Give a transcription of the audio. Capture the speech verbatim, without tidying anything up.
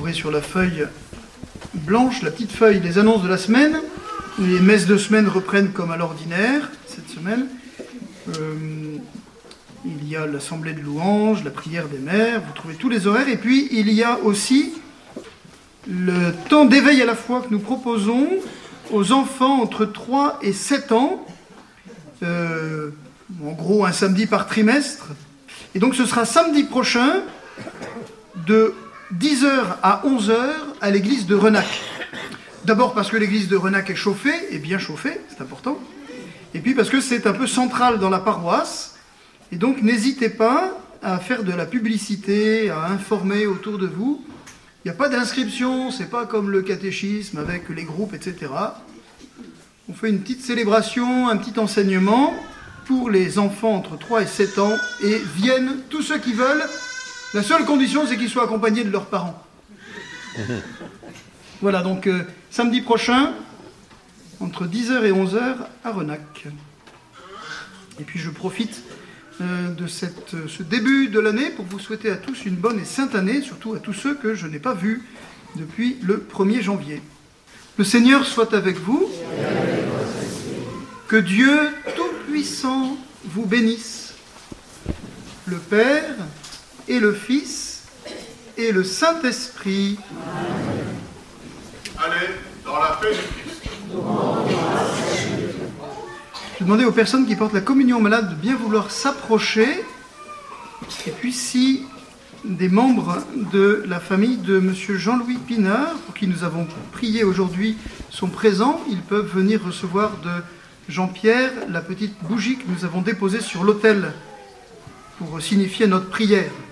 ouvrez sur la feuille blanche, la petite feuille, les annonces de la semaine. Les messes de semaine reprennent comme à l'ordinaire cette semaine. Euh, il y a l'assemblée de louanges, la prière des mères, vous trouvez tous les horaires. Et puis il y a aussi le temps d'éveil à la foi que nous proposons aux enfants entre trois et sept ans. Euh, en gros un samedi par trimestre. Et donc ce sera samedi prochain de dix heures à onze heures à l'église de Renac. D'abord parce que l'église de Renac est chauffée, et bien chauffée, c'est important. Et puis parce que c'est un peu central dans la paroisse. Et donc n'hésitez pas à faire de la publicité, à informer autour de vous. Il n'y a pas d'inscription, c'est pas comme le catéchisme avec les groupes, et cetera. On fait une petite célébration, un petit enseignement pour les enfants entre trois et sept ans et viennent tous ceux qui veulent. La seule condition, c'est qu'ils soient accompagnés de leurs parents. Voilà, donc euh, samedi prochain, entre dix heures et onze heures à Renac. Et puis je profite euh, de cette, euh, ce début de l'année pour vous souhaiter à tous une bonne et sainte année, surtout à tous ceux que je n'ai pas vus depuis le premier janvier. Le Seigneur soit avec vous. Que Dieu Tout-Puissant vous bénisse, le Père et le Fils et le Saint-Esprit. Allez, dans la paix du Christ. Je demandais aux personnes qui portent la communion malade de bien vouloir s'approcher. Et puis si des membres de la famille de M. Jean-Louis Pinard, pour qui nous avons prié aujourd'hui, sont présents, ils peuvent venir recevoir de Jean-Pierre la petite bougie que nous avons déposée sur l'autel pour signifier notre prière.